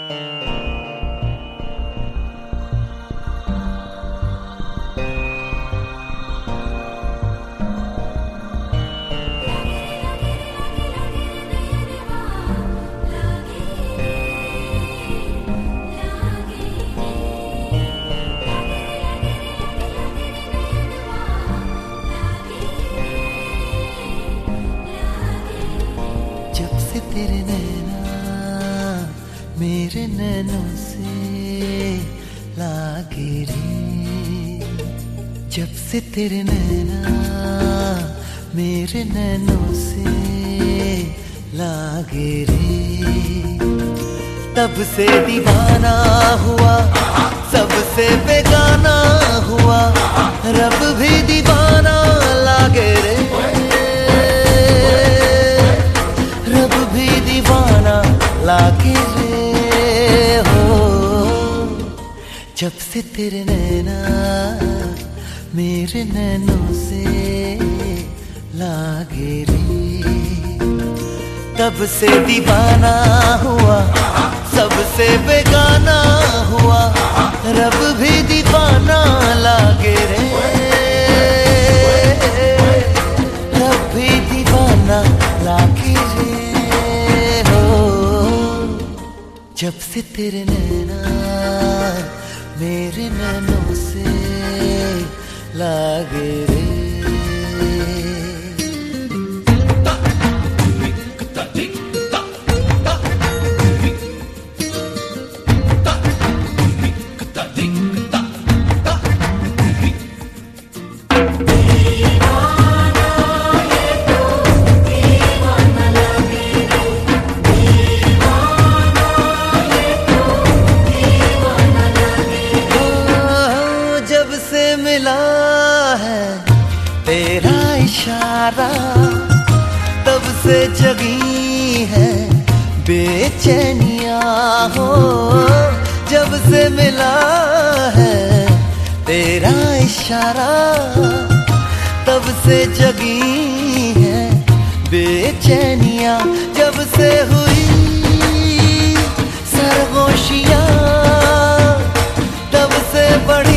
तेरे नैना मेरे नैनों से लागे रे, जब से तेरे नैना मेरे नैनों से लागे रे, तब से दीवाना हुआ, सबसे बेगाना हुआ, रब भी दीवाना लागे रे, लागे रे हो, जब से तेरे नैना मेरे नैनों से लागे रे, तब से दीवाना हुआ, सबसे बेगाना हुआ, रब भी दीवाना लागे रे, रब भी दीवाना लागे रे, जब से तेरे नैना मेरे नैनों से लागे रे। मिला है तेरा इशारा, तब से जगी है बेचैनियां हो, जब से मिला है तेरा इशारा, तब से जगी है बेचैनियां, जब से हुई सरगोशियां, तब से बढ़ी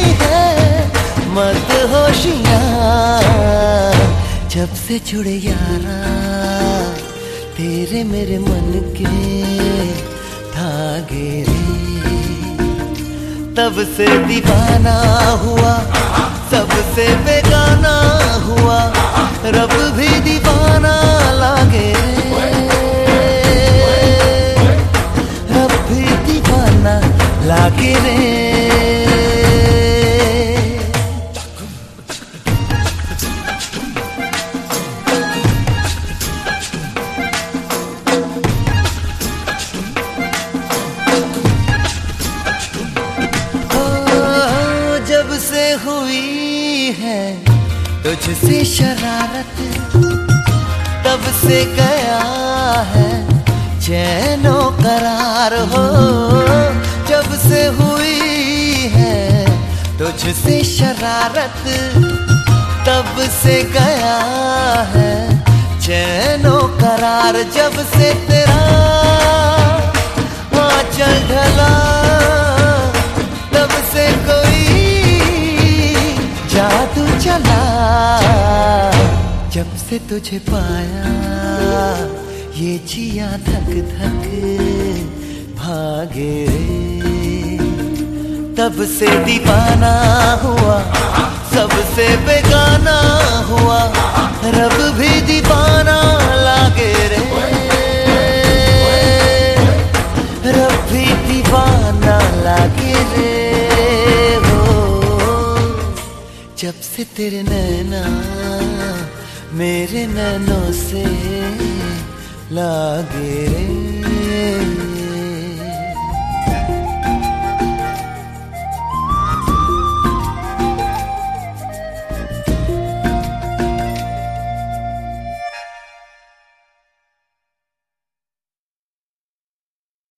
मत होशियां, जब से जुड़े यारा तेरे मेरे मन के धागे रे, तब से दीवाना हुआ, सबसे बेगाना हुआ, रब भी दीवाना लागे रे, रब भी दीवाना लागे रे। से हुई है तुझसे शरारत, तब से गया है चैनो करार हो, जब से हुई है तुझसे शरारत, तब से गया है चैनो करार, जब से तेरा आंचल ढला, तब से कोई जादू चला, जब से तुझे पाया ये जिया धक धक भागे रे, तब से दीवाना हुआ, सबसे बेगाना हुआ, रब भी दीवाना लागे रे, रब भी दीवाना लागे रे, जब से तेरे नैना मेरे नैनों से लागे रे।